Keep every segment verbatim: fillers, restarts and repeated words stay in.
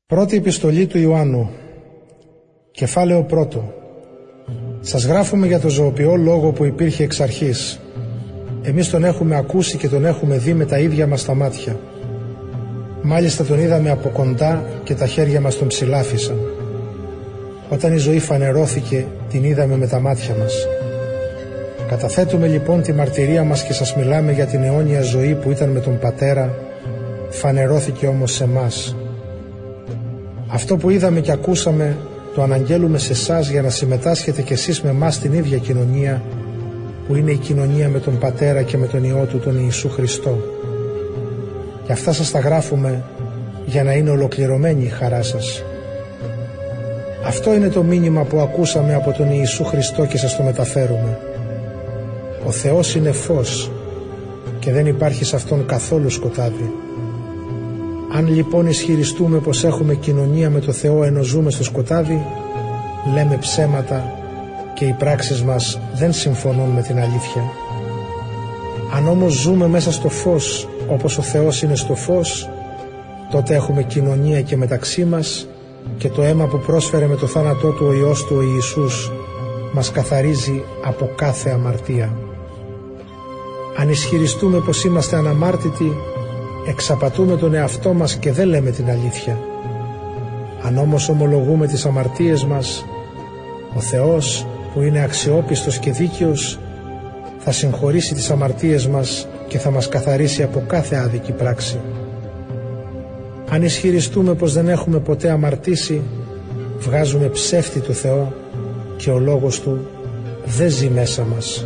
Πρώτη επιστολή του Ιωάννου, κεφάλαιο πρώτο. Σας γράφουμε για το ζωοποιό λόγο που υπήρχε εξ αρχής. Εμείς τον έχουμε ακούσει και τον έχουμε δει με τα ίδια μας τα μάτια. Μάλιστα τον είδαμε από κοντά και τα χέρια μας τον ψηλάφισαν. Όταν η ζωή φανερώθηκε, την είδαμε με τα μάτια μας. Καταθέτουμε λοιπόν τη μαρτυρία μας και σας μιλάμε για την αιώνια ζωή που ήταν με τον Πατέρα, φανερώθηκε όμως σε μας. Αυτό που είδαμε και ακούσαμε το αναγγέλουμε σε εσάς για να συμμετάσχετε κι εσείς με εμάς στην ίδια κοινωνία που είναι η κοινωνία με τον Πατέρα και με τον Υιό Του τον Ιησού Χριστό. Και αυτά σας τα γράφουμε για να είναι ολοκληρωμένη η χαρά σας. Αυτό είναι το μήνυμα που ακούσαμε από τον Ιησού Χριστό και σας το μεταφέρουμε. Ο Θεός είναι φως και δεν υπάρχει σε Αυτόν καθόλου σκοτάδι. Αν λοιπόν ισχυριστούμε πως έχουμε κοινωνία με το Θεό ενώ ζούμε στο σκοτάδι, λέμε ψέματα και οι πράξεις μας δεν συμφωνούν με την αλήθεια. Αν όμως ζούμε μέσα στο φως όπως ο Θεός είναι στο φως, τότε έχουμε κοινωνία και μεταξύ μας και το αίμα που πρόσφερε με το θάνατό Του ο Υιός Του ο Ιησούς μας καθαρίζει από κάθε αμαρτία. Αν ισχυριστούμε πως είμαστε αναμάρτητοι, εξαπατούμε τον εαυτό μας και δεν λέμε την αλήθεια. Αν όμως ομολογούμε τις αμαρτίες μας, ο Θεός που είναι αξιόπιστος και δίκαιος θα συγχωρήσει τις αμαρτίες μας και θα μας καθαρίσει από κάθε άδικη πράξη. Αν ισχυριστούμε πως δεν έχουμε ποτέ αμαρτήσει, βγάζουμε ψεύτη του Θεό και ο λόγος Του δεν ζει μέσα μας.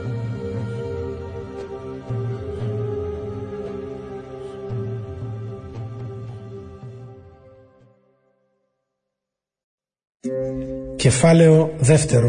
Κεφάλαιο δεύτερο.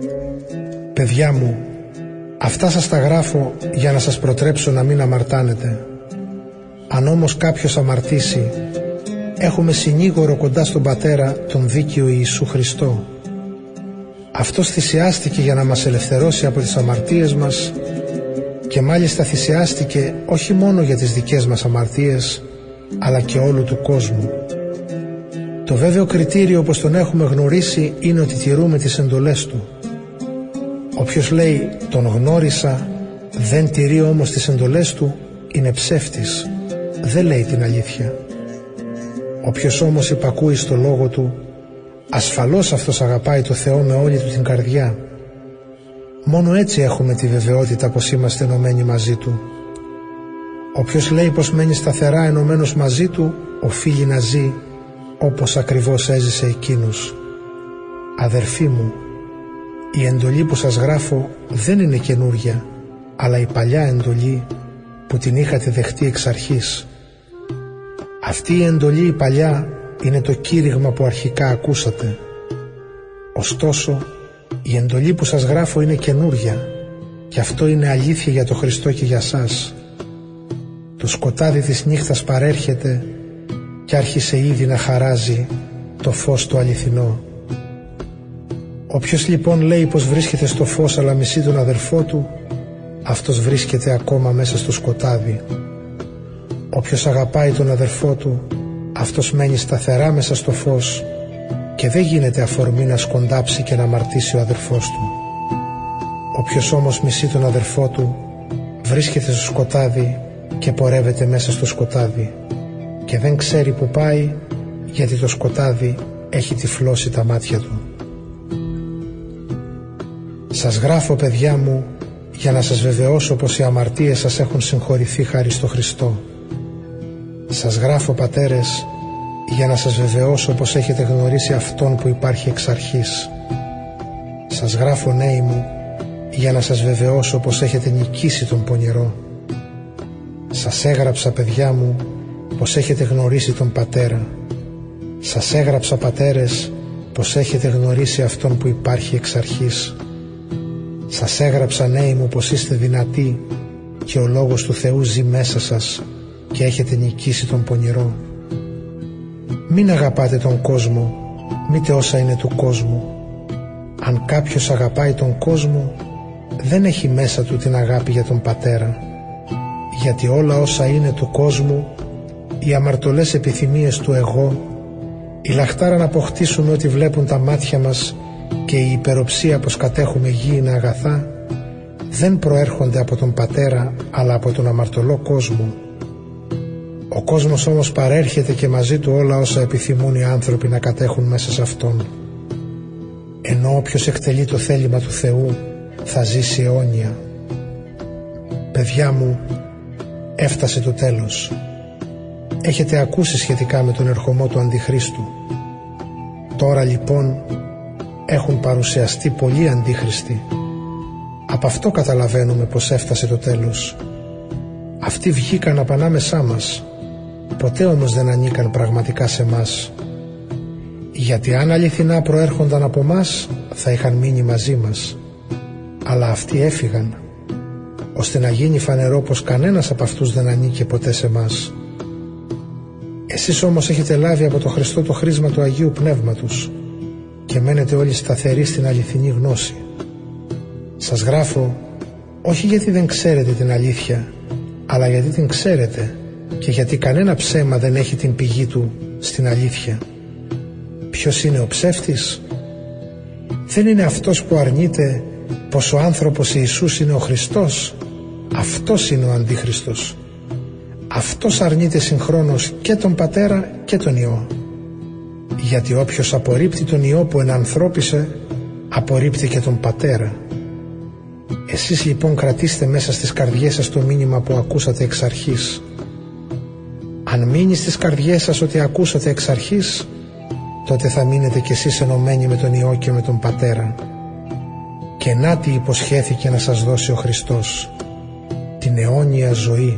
Παιδιά μου, αυτά σας τα γράφω για να σας προτρέψω να μην αμαρτάνετε. Αν όμως κάποιος αμαρτήσει, έχουμε συνήγορο κοντά στον Πατέρα, τον δίκαιο Ιησού Χριστό. Αυτός θυσιάστηκε για να μας ελευθερώσει από τις αμαρτίες μας και μάλιστα θυσιάστηκε όχι μόνο για τις δικές μας αμαρτίες, αλλά και όλου του κόσμου. Το βέβαιο κριτήριο όπως τον έχουμε γνωρίσει είναι ότι τηρούμε τις εντολές Του. Όποιος λέει τον γνώρισα, δεν τηρεί όμως τις εντολές Του, είναι ψεύτης, δεν λέει την αλήθεια. Όποιος όμως υπακούει στο λόγο Του, ασφαλώς αυτός αγαπάει το Θεό με όλη του την καρδιά. Μόνο έτσι έχουμε τη βεβαιότητα πως είμαστε ενωμένοι μαζί Του. Όποιος λέει πως μένει σταθερά ενωμένος μαζί Του, οφείλει να ζει όπως ακριβώς έζησε εκείνος. Αδερφοί μου, η εντολή που σας γράφω δεν είναι καινούρια, αλλά η παλιά εντολή που την είχατε δεχτεί εξ αρχής. Αυτή η εντολή η παλιά είναι το κήρυγμα που αρχικά ακούσατε. Ωστόσο, η εντολή που σας γράφω είναι καινούρια και αυτό είναι αλήθεια για το Χριστό και για σας. Το σκοτάδι της νύχτας παρέρχεται και άρχισε ήδη να χαράζει το φως το αληθινό. Όποιος λοιπόν λέει πως βρίσκεται στο φως αλλά μισεί τον αδερφό του, αυτός βρίσκεται ακόμα μέσα στο σκοτάδι. Όποιος αγαπάει τον αδερφό του, αυτός μένει σταθερά μέσα στο φως και δεν γίνεται αφορμή να σκοντάψει και να αμαρτήσει ο αδερφός του. Όποιος όμως μισεί τον αδερφό του, βρίσκεται στο σκοτάδι και πορεύεται μέσα στο σκοτάδι και δεν ξέρει που πάει, γιατί το σκοτάδι έχει τυφλώσει τα μάτια του. Σας γράφω, παιδιά μου, για να σας βεβαιώσω πως οι αμαρτίες σας έχουν συγχωρηθεί χάρη στο Χριστό. Σας γράφω, πατέρες, για να σας βεβαιώσω πως έχετε γνωρίσει Αυτόν που υπάρχει εξ αρχής. Σας γράφω, νέοι μου, για να σας βεβαιώσω πως έχετε νικήσει τον πονηρό. Σας έγραψα, παιδιά μου, πως έχετε γνωρίσει τον Πατέρα. Σας έγραψα, πατέρες, πως έχετε γνωρίσει Αυτόν που υπάρχει εξ αρχής. Σας έγραψα, νέοι μου, πως είστε δυνατοί και ο Λόγος του Θεού ζει μέσα σας και έχετε νικήσει τον πονηρό. Μην αγαπάτε τον κόσμο, μήτε όσα είναι του κόσμου. Αν κάποιος αγαπάει τον κόσμο, δεν έχει μέσα του την αγάπη για τον Πατέρα, γιατί όλα όσα είναι του κόσμου, οι αμαρτωλές επιθυμίες του εγώ, η λαχτάρα να αποκτήσουμε ό,τι βλέπουν τα μάτια μας και η υπεροψία πως κατέχουμε γήινα αγαθά δεν προέρχονται από τον Πατέρα αλλά από τον αμαρτωλό κόσμο. Ο κόσμος όμως παρέρχεται και μαζί του όλα όσα επιθυμούν οι άνθρωποι να κατέχουν μέσα σε αυτόν. Ενώ όποιος εκτελεί το θέλημα του Θεού θα ζήσει αιώνια. Παιδιά μου, έφτασε το τέλος. Έχετε ακούσει σχετικά με τον ερχομό του Αντιχρίστου. Τώρα λοιπόν έχουν παρουσιαστεί πολλοί αντίχριστοι. Από αυτό καταλαβαίνουμε πως έφτασε το τέλος. Αυτοί βγήκαν απ' ανάμεσά μας, ποτέ όμως δεν ανήκαν πραγματικά σε μας. Γιατί αν αληθινά προέρχονταν από μας θα είχαν μείνει μαζί μας. Αλλά αυτοί έφυγαν, ώστε να γίνει φανερό πως κανένας από αυτούς δεν ανήκε ποτέ σε μας. Εσείς όμως έχετε λάβει από το Χριστό το χρήσμα του Αγίου Πνεύματος και μένετε όλοι σταθεροί στην αληθινή γνώση. Σας γράφω όχι γιατί δεν ξέρετε την αλήθεια, αλλά γιατί την ξέρετε και γιατί κανένα ψέμα δεν έχει την πηγή του στην αλήθεια. Ποιος είναι ο ψεύτης? Δεν είναι αυτός που αρνείται πως ο άνθρωπος Ιησούς είναι ο Χριστός. Αυτός είναι ο Αντίχριστος. Αυτός αρνείται συγχρόνως και τον Πατέρα και τον Υιό. Γιατί όποιος απορρίπτει τον Υιό που ενανθρώπισε, απορρίπτει και τον Πατέρα. Εσείς λοιπόν κρατήστε μέσα στις καρδιές σας το μήνυμα που ακούσατε εξ αρχής. Αν μείνει στις καρδιές σας ότι ακούσατε εξ αρχής, τότε θα μείνετε κι εσείς ενωμένοι με τον Υιό και με τον Πατέρα. Και να τι υποσχέθηκε να σας δώσει ο Χριστός, την αιώνια ζωή.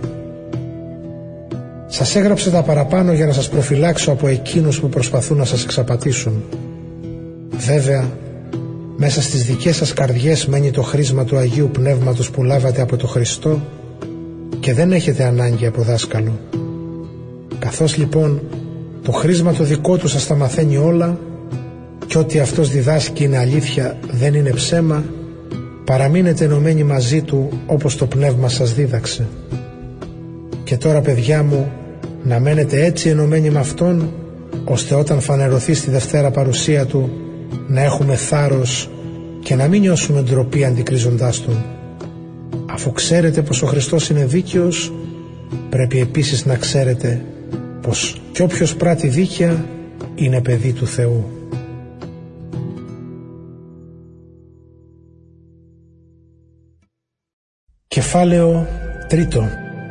Σας έγραψε τα παραπάνω για να σας προφυλάξω από εκείνους που προσπαθούν να σας εξαπατήσουν. Βέβαια, μέσα στις δικές σας καρδιές μένει το χρήσμα του Αγίου Πνεύματος που λάβατε από το Χριστό και δεν έχετε ανάγκη από δάσκαλο. Καθώς λοιπόν το χρήσμα το δικό του σας τα μαθαίνει όλα και ό,τι αυτός διδάσκει είναι αλήθεια, δεν είναι ψέμα, παραμείνετε ενωμένοι μαζί του όπως το Πνεύμα σας δίδαξε. Και τώρα παιδιά μου, να μένετε έτσι ενωμένοι με Αυτόν, ώστε όταν φανερωθεί στη Δευτέρα παρουσία Του να έχουμε θάρρος και να μην νιώσουμε ντροπή αντικρίζοντάς Τον. Αφού ξέρετε πως ο Χριστός είναι δίκαιος, πρέπει επίσης να ξέρετε πως κι όποιος πράττει δίκαια είναι παιδί του Θεού. Κεφάλαιο τρίτο.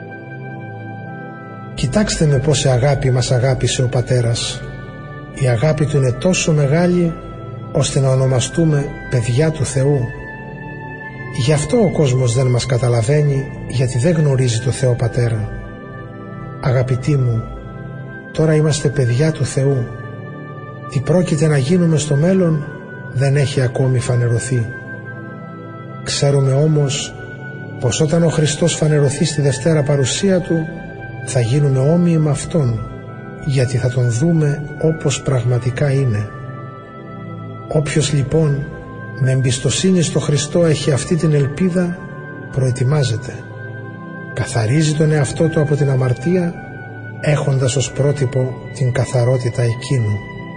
Κοιτάξτε με πόση αγάπη μας αγάπησε ο Πατέρας. Η αγάπη Του είναι τόσο μεγάλη ώστε να ονομαστούμε παιδιά του Θεού. Γι' αυτό ο κόσμος δεν μας καταλαβαίνει, γιατί δεν γνωρίζει το Θεό Πατέρα. Αγαπητοί μου, τώρα είμαστε παιδιά του Θεού. Τι πρόκειται να γίνουμε στο μέλλον δεν έχει ακόμη φανερωθεί. Ξέρουμε όμως πως όταν ο Χριστός φανερωθεί στη Δευτέρα παρουσία Του θα γίνουμε όμοιοι με Αυτόν, γιατί θα Τον δούμε όπως πραγματικά είναι. Όποιος λοιπόν με εμπιστοσύνη στο Χριστό έχει αυτή την ελπίδα, προετοιμάζεται. Καθαρίζει τον εαυτό του από την αμαρτία, έχοντας ως πρότυπο την καθαρότητα εκείνου.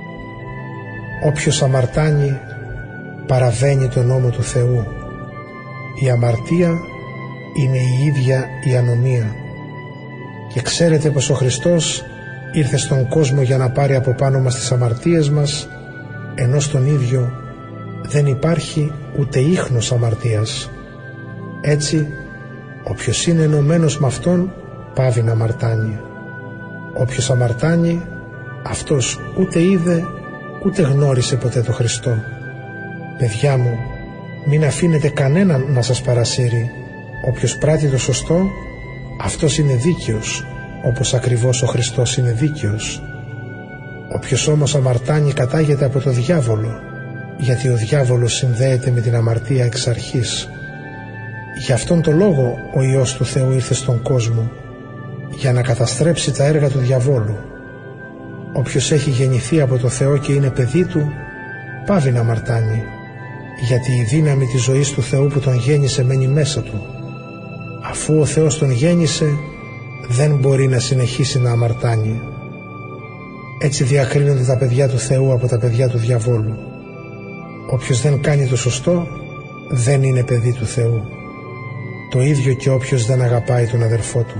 Όποιος αμαρτάνει παραβαίνει τον νόμο του Θεού. Η αμαρτία είναι η ίδια η ανομία. Και ξέρετε πως ο Χριστός ήρθε στον κόσμο για να πάρει από πάνω μας τις αμαρτίες μας, ενώ στον ίδιο δεν υπάρχει ούτε ίχνος αμαρτίας. Έτσι, όποιος είναι ενωμένος με Αυτόν πάβει να αμαρτάνει. Όποιος αμαρτάνει, αυτός ούτε είδε ούτε γνώρισε ποτέ το Χριστό. Παιδιά μου, μην αφήνετε κανέναν να σας παρασύρει. Όποιος πράττει το σωστό, αυτός είναι δίκαιος, όπως ακριβώς ο Χριστός είναι δίκαιος. Όποιος όμως αμαρτάνει κατάγεται από το διάβολο, γιατί ο διάβολος συνδέεται με την αμαρτία εξ αρχής. Γι' αυτόν τον λόγο ο Υιός του Θεού ήρθε στον κόσμο, για να καταστρέψει τα έργα του διαβόλου. Όποιος έχει γεννηθεί από το Θεό και είναι παιδί Του, πάβει να αμαρτάνει, γιατί η δύναμη της ζωής του Θεού που τον γέννησε μένει μέσα του. Αφού ο Θεός τον γέννησε, δεν μπορεί να συνεχίσει να αμαρτάνει. Έτσι διακρίνονται τα παιδιά του Θεού από τα παιδιά του διαβόλου. Όποιος δεν κάνει το σωστό δεν είναι παιδί του Θεού. Το ίδιο και όποιος δεν αγαπάει τον αδερφό του.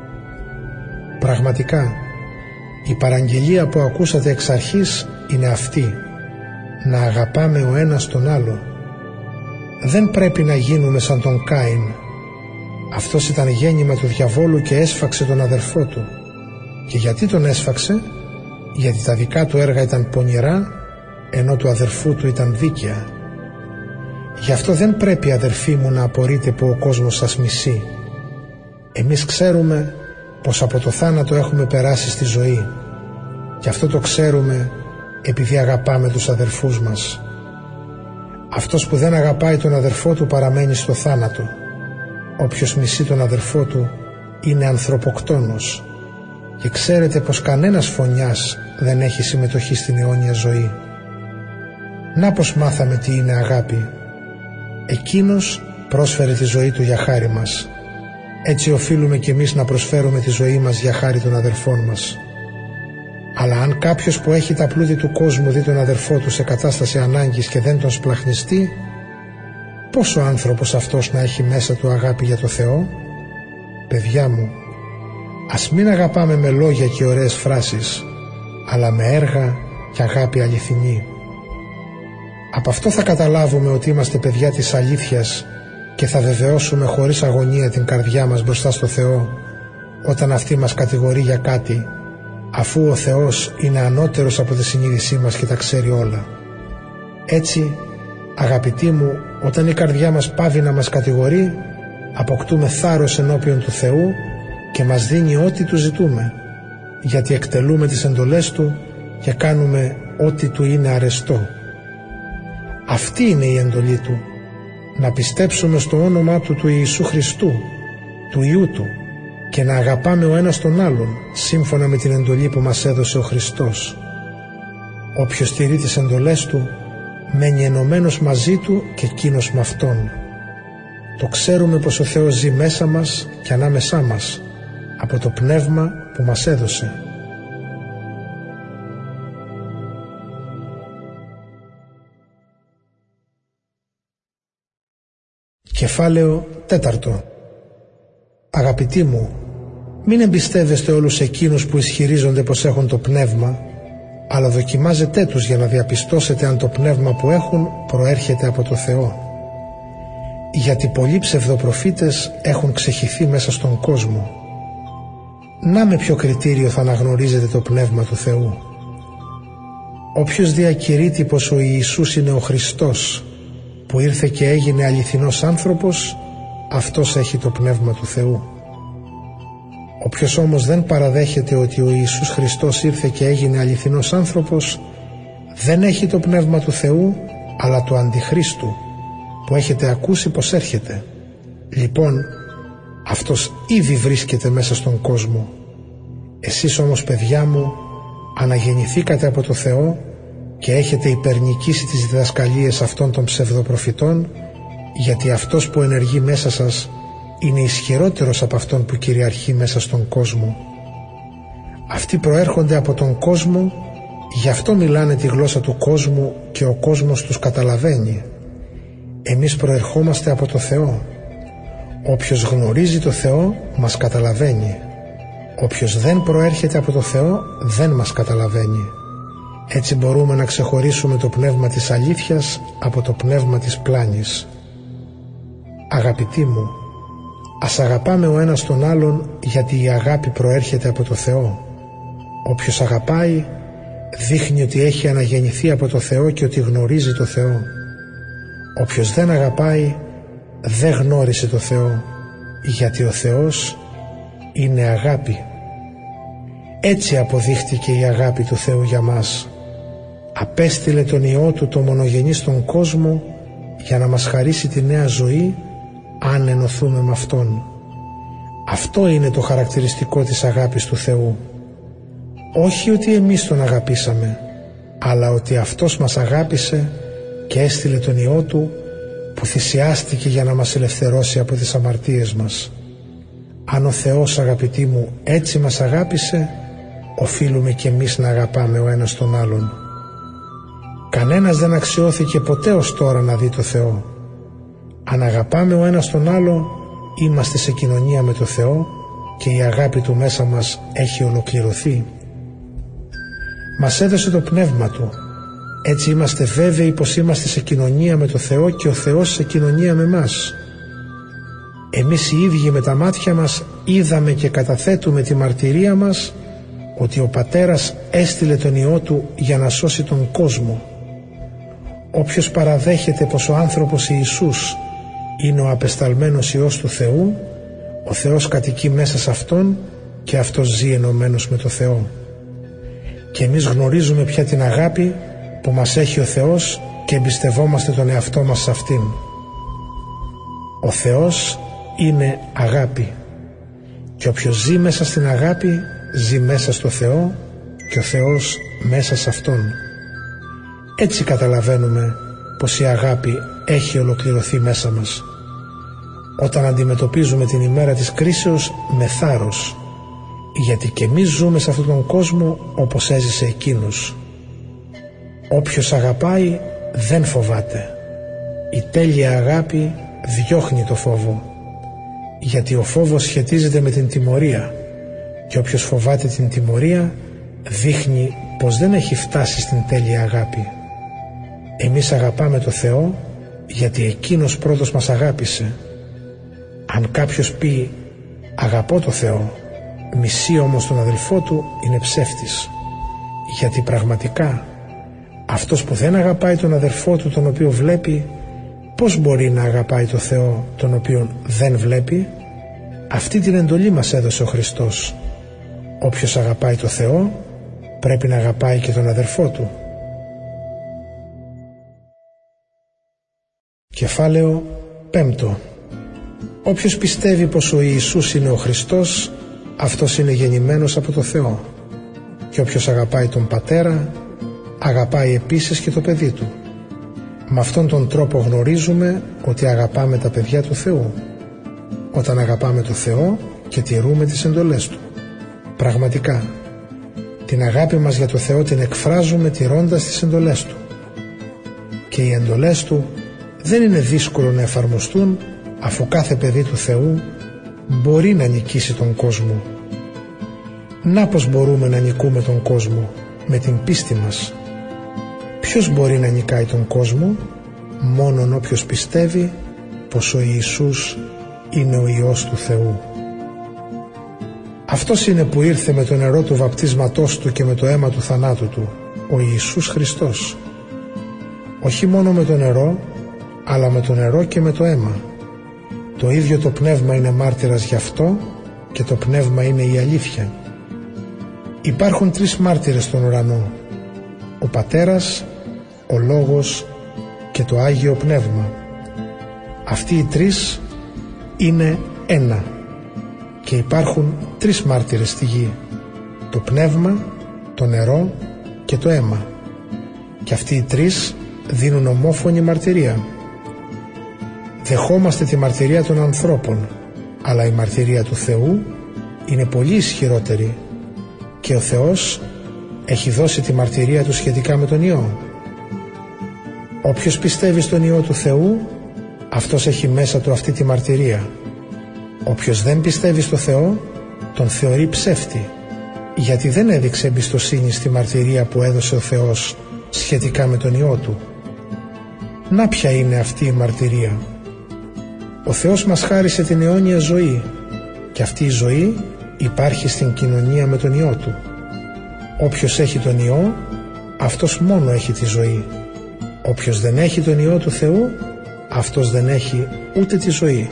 Πραγματικά, η παραγγελία που ακούσατε εξ αρχής είναι αυτή: να αγαπάμε ο ένας τον άλλο. Δεν πρέπει να γίνουμε σαν τον Κάιν. Αυτός ήταν γέννημα του διαβόλου και έσφαξε τον αδερφό του. Και γιατί τον έσφαξε? Γιατί τα δικά του έργα ήταν πονηρά, ενώ του αδερφού του ήταν δίκαια. Γι' αυτό δεν πρέπει, αδερφοί μου, να απορείτε που ο κόσμος σας μισεί. Εμείς ξέρουμε πως από το θάνατο έχουμε περάσει στη ζωή. Και αυτό το ξέρουμε επειδή αγαπάμε τους αδερφούς μας. Αυτός που δεν αγαπάει τον αδερφό του παραμένει στο θάνατο. Όποιος μισεί τον αδερφό του είναι ανθρωποκτόνος. Και ξέρετε πως κανένας φωνιάς δεν έχει συμμετοχή στην αιώνια ζωή. Να πως μάθαμε τι είναι αγάπη. Εκείνος πρόσφερε τη ζωή του για χάρη μας. Έτσι οφείλουμε κι εμείς να προσφέρουμε τη ζωή μας για χάρη των αδερφών μας. Αλλά αν κάποιος που έχει τα πλούτη του κόσμου δει τον αδερφό του σε κατάσταση ανάγκης και δεν τον σπλαχνιστεί, πώς ο άνθρωπος αυτός να έχει μέσα του αγάπη για το Θεό? Παιδιά μου, ας μην αγαπάμε με λόγια και ωραίες φράσεις, αλλά με έργα και αγάπη αληθινή. Από αυτό θα καταλάβουμε ότι είμαστε παιδιά της αλήθειας και θα βεβαιώσουμε χωρίς αγωνία την καρδιά μας μπροστά στο Θεό όταν αυτή μας κατηγορεί για κάτι, αφού ο Θεός είναι ανώτερος από τη συνείδησή μας και τα ξέρει όλα. Έτσι, αγαπητοί μου, όταν η καρδιά μας πάβει να μας κατηγορεί, αποκτούμε θάρρος ενώπιον του Θεού και μας δίνει ό,τι του ζητούμε, γιατί εκτελούμε τις εντολές του και κάνουμε ό,τι του είναι αρεστό. Αυτή είναι η εντολή του, να πιστέψουμε στο όνομα του του Ιησού Χριστού, του Υιού του, και να αγαπάμε ο ένας τον άλλον σύμφωνα με την εντολή που μας έδωσε ο Χριστός. Όποιος τηρεί τις εντολές του μένει ενωμένος μαζί του και εκείνος με αυτόν. Το ξέρουμε πως ο Θεός ζει μέσα μας και ανάμεσά μας από το πνεύμα που μας έδωσε. Κεφάλαιο τέταρτο. Αγαπητοί μου, μην εμπιστεύεστε όλους εκείνους που ισχυρίζονται πως έχουν το πνεύμα, αλλά δοκιμάζετε τους για να διαπιστώσετε αν το πνεύμα που έχουν προέρχεται από το Θεό. Γιατί πολλοί ψευδοπροφήτες έχουν ξεχυθεί μέσα στον κόσμο. Να με ποιο κριτήριο θα αναγνωρίζετε το πνεύμα του Θεού? Όποιος διακηρύττει πως ο Ιησούς είναι ο Χριστός, που ήρθε και έγινε αληθινός άνθρωπος, αυτός έχει το πνεύμα του Θεού. Όποιος όμως δεν παραδέχεται ότι ο Ιησούς Χριστός ήρθε και έγινε αληθινός άνθρωπος, δεν έχει το πνεύμα του Θεού, αλλά του Αντιχρίστου, που έχετε ακούσει πως έρχεται. Λοιπόν, αυτός ήδη βρίσκεται μέσα στον κόσμο. Εσείς όμως, παιδιά μου, αναγεννηθήκατε από το Θεό και έχετε υπερνικήσει τις διδασκαλίες αυτών των ψευδοπροφητών, γιατί αυτός που ενεργεί μέσα σας είναι ισχυρότερος από αυτόν που κυριαρχεί μέσα στον κόσμο. Αυτοί προέρχονται από τον κόσμο, γι' αυτό μιλάνε τη γλώσσα του κόσμου και ο κόσμος τους καταλαβαίνει. Εμείς προερχόμαστε από το Θεό. Όποιος γνωρίζει το Θεό μας καταλαβαίνει. Όποιος δεν προέρχεται από το Θεό δεν μας καταλαβαίνει. Έτσι μπορούμε να ξεχωρίσουμε το πνεύμα της αλήθειας από το πνεύμα της πλάνης. Αγαπητοί μου, ας αγαπάμε ο ένας τον άλλον, γιατί η αγάπη προέρχεται από το Θεό. Όποιος αγαπάει δείχνει ότι έχει αναγεννηθεί από το Θεό και ότι γνωρίζει το Θεό. Όποιος δεν αγαπάει δεν γνώρισε το Θεό, γιατί ο Θεός είναι αγάπη. Έτσι αποδείχτηκε η αγάπη του Θεού για μας. Απέστειλε τον Υιό Του το μονογενή στον κόσμο για να μας χαρίσει τη νέα ζωή αν ενωθούμε με Αυτόν. Αυτό είναι το χαρακτηριστικό της αγάπης του Θεού. Όχι ότι εμείς τον αγαπήσαμε, αλλά ότι Αυτός μας αγάπησε και έστειλε τον Υιό Του που θυσιάστηκε για να μας ελευθερώσει από τις αμαρτίες μας. Αν ο Θεός, αγαπητοί μου, έτσι μας αγάπησε, οφείλουμε κι εμείς να αγαπάμε ο ένας τον άλλον. Κανένας δεν αξιώθηκε ποτέ ως τώρα να δει το Θεό. Αν αγαπάμε ο ένας τον άλλο, είμαστε σε κοινωνία με το Θεό και η αγάπη Του μέσα μας έχει ολοκληρωθεί. Μας έδωσε το Πνεύμα Του. Έτσι είμαστε βέβαιοι πως είμαστε σε κοινωνία με το Θεό και ο Θεός σε κοινωνία με μας. Εμείς οι ίδιοι με τα μάτια μας είδαμε και καταθέτουμε τη μαρτυρία μας ότι ο Πατέρας έστειλε τον Υιό Του για να σώσει τον κόσμο. Όποιος παραδέχεται πως ο άνθρωπος Ιησούς είναι ο απεσταλμένος Υιός του Θεού, ο Θεός κατοικεί μέσα σε Αυτόν και Αυτός ζει ενωμένος με το Θεό. Και εμείς γνωρίζουμε πια την αγάπη που μας έχει ο Θεός και εμπιστευόμαστε τον εαυτό μας σε Αυτήν. Ο Θεός είναι αγάπη και όποιος ζει μέσα στην αγάπη ζει μέσα στο Θεό και ο Θεός μέσα σε Αυτόν. Έτσι καταλαβαίνουμε πως η αγάπη έχει ολοκληρωθεί μέσα μας. Όταν αντιμετωπίζουμε την ημέρα της κρίσεως με θάρρος, γιατί και εμείς ζούμε σε αυτόν τον κόσμο όπως έζησε εκείνος. Όποιος αγαπάει δεν φοβάται. Η τέλεια αγάπη διώχνει το φόβο, γιατί ο φόβος σχετίζεται με την τιμωρία και όποιος φοβάται την τιμωρία δείχνει πως δεν έχει φτάσει στην τέλεια αγάπη. Εμείς αγαπάμε το Θεό γιατί Εκείνος πρώτος μας αγάπησε. Αν κάποιος πει αγαπώ το Θεό, μισεί όμως τον αδελφό του, είναι ψεύτης. Γιατί πραγματικά αυτός που δεν αγαπάει τον αδελφό του τον οποίο βλέπει, πώς μπορεί να αγαπάει το Θεό τον οποίο δεν βλέπει? Αυτή την εντολή μας έδωσε ο Χριστός. Όποιος αγαπάει το Θεό πρέπει να αγαπάει και τον αδελφό του. Κεφάλαιο πέμπτο. Όποιος πιστεύει πως ο Ιησούς είναι ο Χριστός, αυτός είναι γεννημένος από το Θεό. Και όποιος αγαπάει τον Πατέρα, αγαπάει επίσης και το παιδί του. Με αυτόν τον τρόπο γνωρίζουμε ότι αγαπάμε τα παιδιά του Θεού, όταν αγαπάμε το Θεό και τηρούμε τις εντολές Του. Πραγματικά, την αγάπη μας για το Θεό την εκφράζουμε τηρώντας τις εντολές Του. Και οι εντολές Του δεν είναι δύσκολο να εφαρμοστούν, αφού κάθε παιδί του Θεού μπορεί να νικήσει τον κόσμο. Να πως μπορούμε να νικούμε τον κόσμο? Με την πίστη μας. Ποιος μπορεί να νικάει τον κόσμο? Μόνον όποιος πιστεύει πως ο Ιησούς είναι ο Υιός του Θεού. Αυτός είναι που ήρθε με το νερό του βαπτίσματός Του και με το αίμα του θανάτου Του, ο Ιησούς Χριστός. Όχι μόνο με το νερό, αλλά με το νερό και με το αίμα. Το ίδιο το Πνεύμα είναι μάρτυρας γι' αυτό και το Πνεύμα είναι η αλήθεια. Υπάρχουν τρεις μάρτυρες στον ουρανό: ο Πατέρας, ο Λόγος και το Άγιο Πνεύμα. Αυτοί οι τρεις είναι ένα και υπάρχουν τρεις μάρτυρες στη γη: το Πνεύμα, το νερό και το αίμα. Και αυτοί οι τρεις δίνουν ομόφωνη μαρτυρία. Δεχόμαστε τη μαρτυρία των ανθρώπων, αλλά η μαρτυρία του Θεού είναι πολύ ισχυρότερη και ο Θεός έχει δώσει τη μαρτυρία Του σχετικά με τον Υιό. Όποιος πιστεύει στον Υιό του Θεού, αυτός έχει μέσα του αυτή τη μαρτυρία. Όποιος δεν πιστεύει στο Θεό, τον θεωρεί ψεύτη, γιατί δεν έδειξε εμπιστοσύνη στη μαρτυρία που έδωσε ο Θεός σχετικά με τον Υιό Του. Να ποια είναι αυτή η μαρτυρία? Ο Θεός μας χάρισε την αιώνια ζωή και αυτή η ζωή υπάρχει στην κοινωνία με τον Υιό Του. Όποιος έχει τον Υιό, αυτός μόνο έχει τη ζωή. Όποιος δεν έχει τον Υιό του Θεού, αυτός δεν έχει ούτε τη ζωή.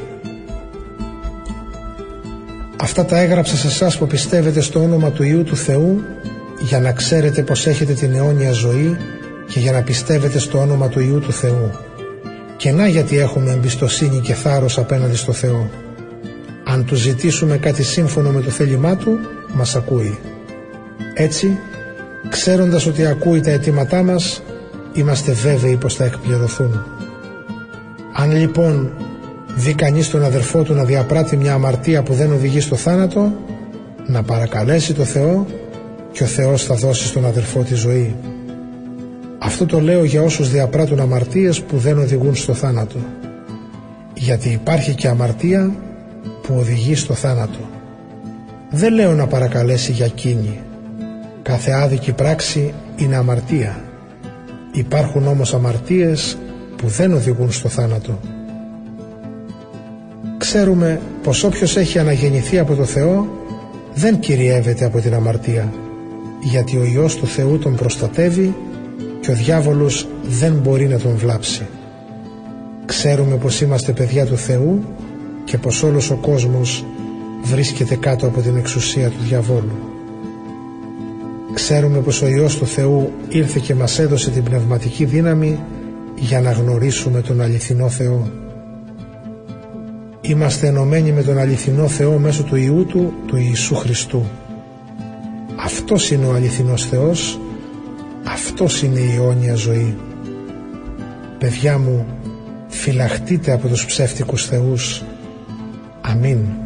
Αυτά τα έγραψα σε εσάς που πιστεύετε στο όνομα του Υιού του Θεού, για να ξέρετε πως έχετε την αιώνια ζωή και για να πιστεύετε στο όνομα του Υιού του Θεού. Και να γιατί έχουμε εμπιστοσύνη και θάρρος απέναντι στο Θεό. Αν Του ζητήσουμε κάτι σύμφωνο με το θέλημά Του, μας ακούει. Έτσι, ξέροντας ότι ακούει τα αιτήματά μας, είμαστε βέβαιοι πως θα εκπληρωθούν. Αν λοιπόν δει κανείς τον αδερφό του να διαπράττει μια αμαρτία που δεν οδηγεί στο θάνατο, να παρακαλέσει το Θεό και ο Θεός θα δώσει στον αδελφό τη ζωή. Αυτό το λέω για όσους διαπράττουν αμαρτίες που δεν οδηγούν στο θάνατο. Γιατί υπάρχει και αμαρτία που οδηγεί στο θάνατο. Δεν λέω να παρακαλέσει για κίνη. Κάθε άδικη πράξη είναι αμαρτία. Υπάρχουν όμως αμαρτίες που δεν οδηγούν στο θάνατο. Ξέρουμε πως όποιος έχει αναγεννηθεί από το Θεό δεν κυριεύεται από την αμαρτία, γιατί ο Υιός του Θεού τον προστατεύει και ο διάβολος δεν μπορεί να τον βλάψει. Ξέρουμε πως είμαστε παιδιά του Θεού και πως όλος ο κόσμος βρίσκεται κάτω από την εξουσία του διαβόλου. Ξέρουμε πως ο Υιός του Θεού ήρθε και μας έδωσε την πνευματική δύναμη για να γνωρίσουμε τον αληθινό Θεό. Είμαστε ενωμένοι με τον αληθινό Θεό μέσω του Υιού Του, του Ιησού Χριστού. Αυτός είναι ο αληθινός Θεός, αυτός είναι η αιώνια ζωή. Παιδιά μου, φυλαχτείτε από τους ψεύτικους θεούς. Αμήν.